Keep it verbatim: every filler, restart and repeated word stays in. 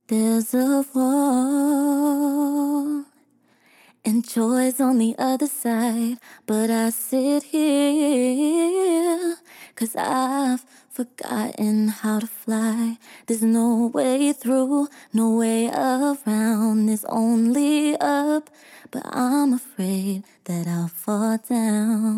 There's a wall, and joy's on the other side. But I sit here, cause I've forgotten how to fly. There's no way through, no way around. There's only up, but I'm afraid that I'll fall down.